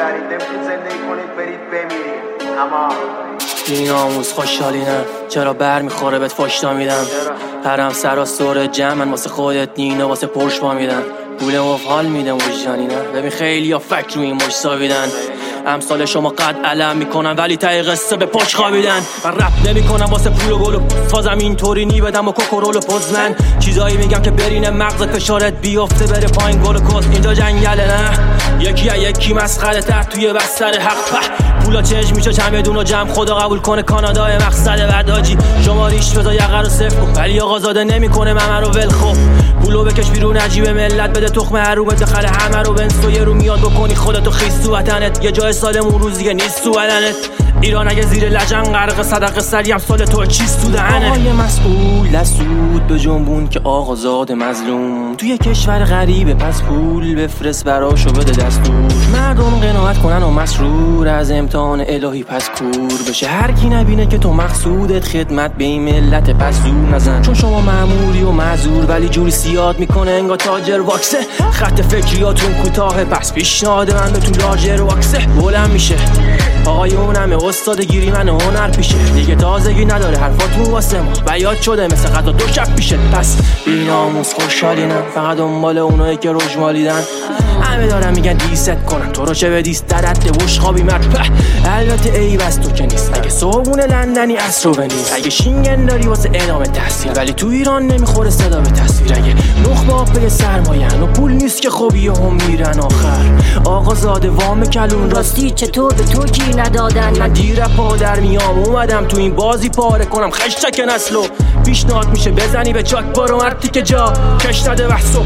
بگذرید، نمیتونید زندگی کنید برید بمیرید. اما این آموز خوشحالینم چرا بر میخوره بهت فاشتا میدم. هرم سرا سور جمعن واسه خودت نینا واسه پرش با میدن. گوله مفحال میدم وجدانی نه. ببین خیلی ها فکر روی این مش ساویدن. امثال شما قد علم میکنن ولی ته قصه به پاش خوابیدن. من رپ نمیکنم واسه پول و گل و فازم اینطوری نی بدم و کوکورول و پوزمن. چیزایی میگم که برینه مغز فشارت بیافته بره پایین گل و کس. اینجا جنگله نه یکی مسخره تر توی بستر حق. پولا چنج میشه چمدون و جمع خدا قبول کنه کانادای مقصد بعداجی. شما ریش بذار یقه رو صفر کن ولی آقا زاده نمیکنه ممه رو ول خب. پولو بکش بیرون عجیب ملت بده تخم حرومت بخره همه رو بنس و یه رو میاد بکنی خودتو خیس تو وطنت. یه جای سالم اون روز دیگه نیست تو بدنت. ایران اگه زیر لجن غرق صدقه سری هم سال تو چیز تو دهنه. آقای مسئول لسود به جنبون که آقا زاده مظلوم توی کشور غریبه پس پول بفرست براشو بده دستور. مردم قناعت کنن و مسرور از امتحان الهی پس کور بشه. هر کی نبینه که تو مقصودت خدمت به این ملت پس زور نزن. چون شما مأموری و معذور ولی جوری سیاد میکنه انگار تاجر واکسه. خط فکریاتون کوتاه پس پیشنهاد من بهتون لاجر واکسه. بلند میشه آقای اونم استادگیری من هنر پیشه. دیگه تازگی نداره حرفاتون واسه ما بیاد شده مثل غذا دو شب پیشه. پس بیناموس خوشحالینم فقط دنبال اونایی که رژ مالیدن. همه دارن میگن دیست کنن تو رو چه به دیست درد وش خوابی مرد. البته ای بس تو که نیست اگه صابون لندنی اصر رو نیست. اگه شینگن داری واسه ادامه تحصیل ولی تو ایران نمیخوره صدا به تصویر. اگه نخبه آبه سرمایه‌ن و پول نیست که خوبی هم میرن آخر. آقا زاده وام کلون راستی چطور به تو کی ندادن؟ من دیر پا در میام اومدم تو این بازی پاره کنم خشتک نسلو. پیشنهاد میشه بزنی به چاک بارو مرتی که جا کش نده بحثو.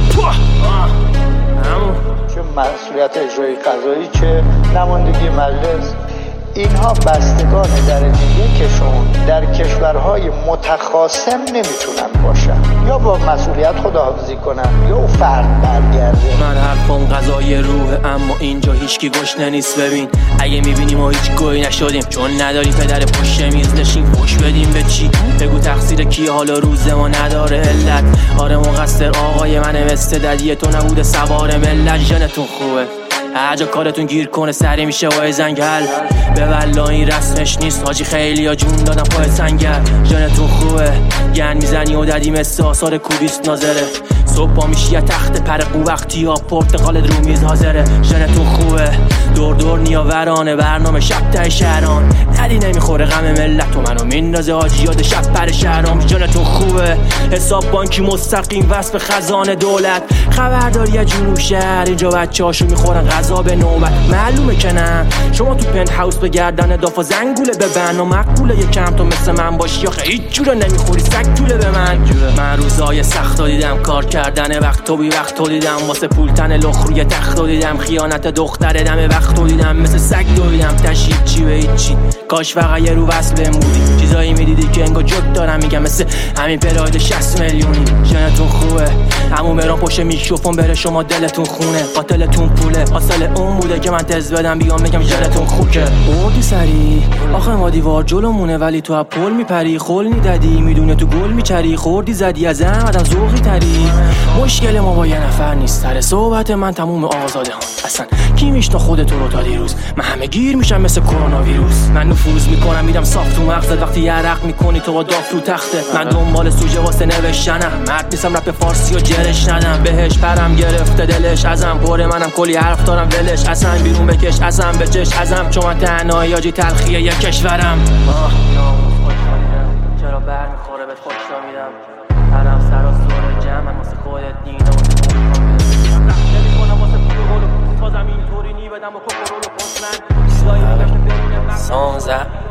چه مسئولیت اجرایی قضایی چه نمایندگی مجلس، اینها بستگان درجه یکشون در کشورهای متخاصم نمیتونن باشن. یا با مسئولیت خداحافظی کنن یا او فرد برگرده. من حرفم قضای روحه اما اینجا هیچکی گشنه نیست. ببین اگه میبینیم ما هیچ گویی نشدیم چون نداریم پدر پشت میز نشین فوش بدیم به چی. بگو تقصیر کی حالا روز ما نداره علت. آره مقصر آقای منه استعدادی تو نبوده سوار ملت. ژنتون خوبه هرجا کارتون گیر کنه سری میشه وای زنگل. به والله این رسمش نیست حاجی خیلی ها جون دادم پای سنگر. ژنتون خوبه گن میزنی و ددی مثل آثار کوبیست ناظره. صبح پا میشی یه تخت پرقو وقتی ها پرتقالت رو میز حاضره. ژنتون خوبه دور نیاورانه برنامه شب ته شهران. ندی نمیخوره غم ملت و منو میندازه حاجی یاد شب پر شهرام. ژنتون خوبه حساب بانکی مستقیم وصف خزانه دولت. خبرداری جنوب شهر اینجا بچه‌هاشو میخورن غذا به نوبت. معلومه که نه شما تو پنت هاوس به گردن داف و زنگوله ببن و مقبوله یکم تو مثل من باشی آخه هیچ جوره نمیخوری سگ جوله به من روزای سخت دیدم کار کردن وقت و بی وقت دیدم واسه پول تن لخ روی تخت دیدم خیانت دختر دم وقت دیدم مثل سگ دویدم تشیب چی به هیچی. کاش فقط یه رو وصل بمودی چیزایی میدیدی که انگار جوک دارم میگم مثل همین پراید 60 میلیونی. ژنتون خوبه همون برام پشت میکروفون بره شما دلتون خونه قاتلتون پوله. حاصل اون بوده که من تز بدم بیام بگم ژنتون خوکه. اوردی سری آخه ما دیوار جلومونه ولی تو از پل میپری خول میدادی میدونه تو گل میچری خوردی زدی از آدم ذوقی تری. مشکل ما با یه نفر نیست سر صحبت من تموم آزاده ها. اصلا کی میشنا خودتون رو تا دیروز من همه گیر میشم مثل کرونا ویروس. من نفوذ میکنم میرم صاف تو مغزت وقتی یه عرق میکنی تو با داف رو تخته. من دنبال سوژه واسه نوشتنم مرد نیستم رپ فارسی و جرش ندم بهش پرم گرفته دلش ازم پره منم کلی حرف دارم ولش اصلا بیرون بکش ازم بچش ازم چون من تنهایی آجی تلخیه یک کشورم. چرا بر میخوره بهت فاشتا میدم. هرم سرا سور جمع من واسه خودت نینا واسه نمیکنم واسه پول و تازم اینطوری نی بدم و کوکورول و پسمن. 16